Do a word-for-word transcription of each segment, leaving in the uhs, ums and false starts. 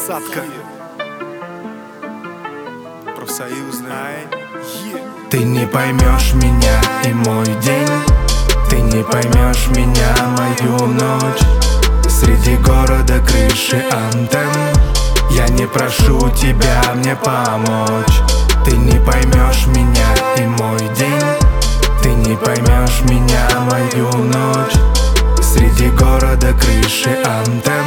Посадка. Профсоюзная. Ты не поймешь меня и мой день, ты не поймешь меня, мою ночь. Среди города крыши антенн я не прошу тебя мне помочь. Ты не поймешь меня и мой день, ты не поймешь меня, мою ночь. Среди города крыши антенн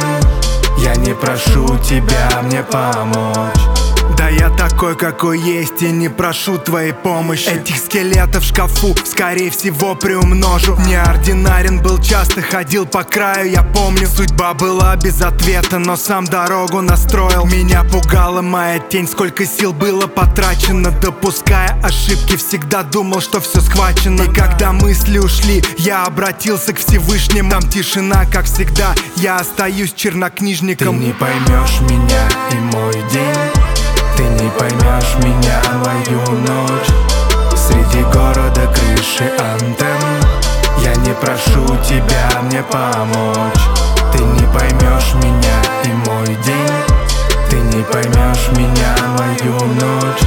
я не прошу тебя мне помочь. Да я такой, какой есть, и не прошу твоей помощи. Этих скелетов в шкафу, скорее всего, приумножу. Неординарен был, часто ходил по краю, я помню. Судьба была без ответа, но сам дорогу настроил. Меня пугала моя тень, сколько сил было потрачено. Допуская ошибки, всегда думал, что все схвачено. И когда мысли ушли, я обратился к Всевышнему. Там тишина, как всегда, я остаюсь чернокнижником. Ты не поймешь меня и мой день, ты не поймешь меня, мою ночь. Среди города крыши антенн я не прошу тебя мне помочь. Ты не поймешь меня и мой день, ты не поймешь меня, мою ночь.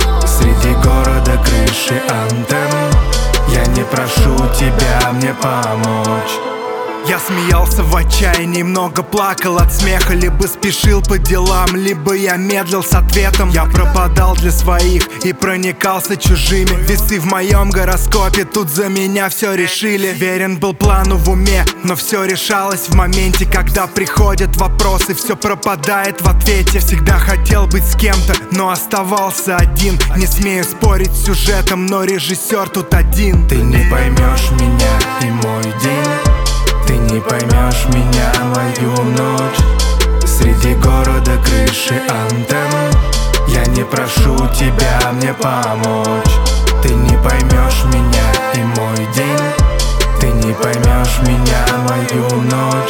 Среди города крыши антенн я не прошу тебя мне помочь. Я смеялся в отчаянии, много плакал от смеха. Либо спешил по делам, либо я медлил с ответом. Я пропадал для своих и проникался чужими. Весы в моем гороскопе, тут за меня все решили. Верен был плану в уме, но все решалось в моменте. Когда приходят вопросы, все пропадает в ответе. Всегда хотел быть с кем-то, но оставался один. Не смею спорить с сюжетом, но режиссер тут один. Ты не поймешь меня и мой день, ты не поймешь меня, мою ночь. Среди города крыши антенн я не прошу тебя мне помочь. Ты не поймешь меня и мой день, ты не поймешь меня, мою ночь.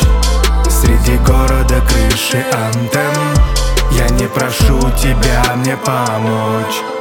Среди города крыши антенн я не прошу тебя мне помочь.